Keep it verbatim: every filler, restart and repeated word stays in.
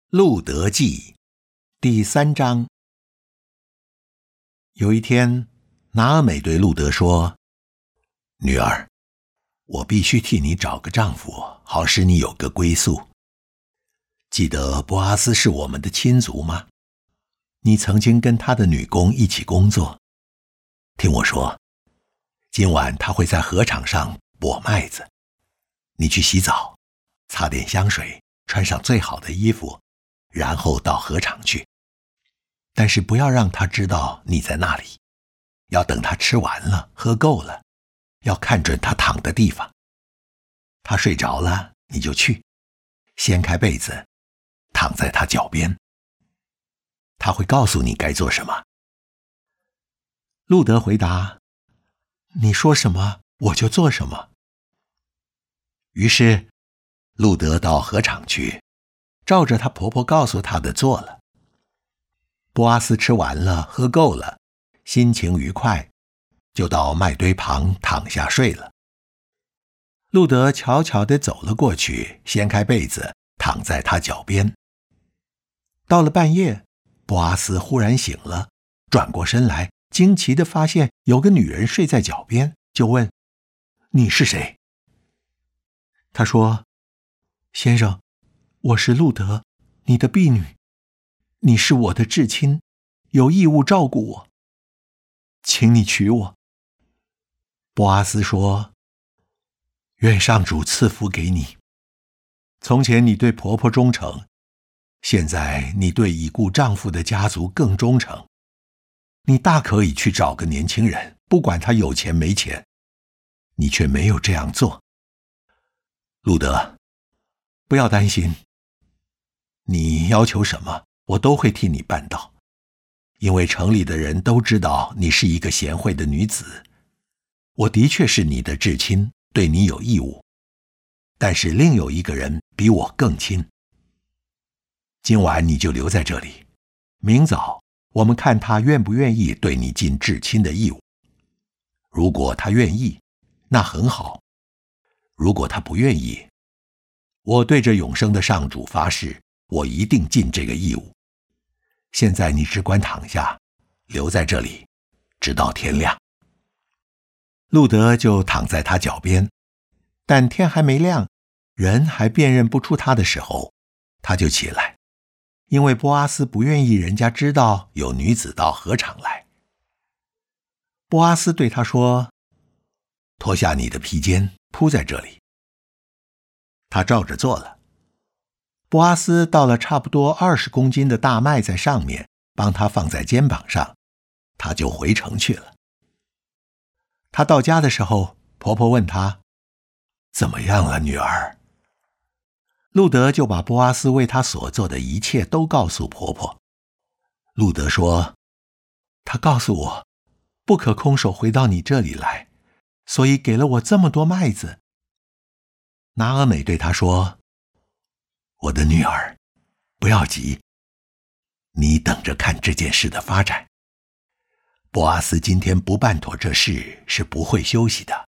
路德记第三章。有一天，拿俄美对路德说：女儿，我必须替你找个丈夫，好使你有个归宿。记得波阿斯是我们的亲族吗？你曾经跟他的女工一起工作。听我说，今晚他会在禾场上剥麦子，你去洗澡，擦点香水，穿上最好的衣服，然后到禾场去。但是不要让他知道你在那里，要等他吃完了，喝够了，要看准他躺的地方。他睡着了，你就去，掀开被子，躺在他脚边。他会告诉你该做什么。路德回答：你说什么，我就做什么。于是，路德到禾场去，照着她婆婆告诉她的做了。波阿斯吃完了，喝够了，心情愉快，就到麦堆旁躺下睡了。路德悄悄地走了过去，掀开被子，躺在他脚边。到了半夜，波阿斯忽然醒了，转过身来，惊奇地发现有个女人睡在脚边，就问：你是谁？他说：先生，我是路德，你的婢女，你是我的至亲，有义务照顾我，请你娶我。波阿斯说：愿上主赐福给你。从前你对婆婆忠诚，现在你对已故丈夫的家族更忠诚。你大可以去找个年轻人，不管他有钱没钱，你却没有这样做。路德，不要担心，你要求什么，我都会替你办到，因为城里的人都知道你是一个贤惠的女子。我的确是你的至亲，对你有义务，但是另有一个人比我更亲。今晚你就留在这里，明早我们看他愿不愿意对你尽至亲的义务。如果他愿意，那很好；如果他不愿意，我对着永生的上主发誓，我一定尽这个义务。现在你只管躺下，留在这里，直到天亮。路德就躺在他脚边，但天还没亮，人还辨认不出他的时候，他就起来，因为波阿斯不愿意人家知道有女子到禾场来。波阿斯对他说：脱下你的披肩，铺在这里。他照着做了。波阿斯倒了差不多二十公斤的大麦在上面，帮他放在肩膀上，他就回城去了。他到家的时候，婆婆问他：怎么样了，女儿？路德就把波阿斯为他所做的一切都告诉婆婆。路德说：他告诉我，不可空手回到你这里来，所以给了我这么多麦子。拿俄美对他说：我的女儿，不要急，你等着看这件事的发展。波阿斯今天不办妥这事，是不会休息的。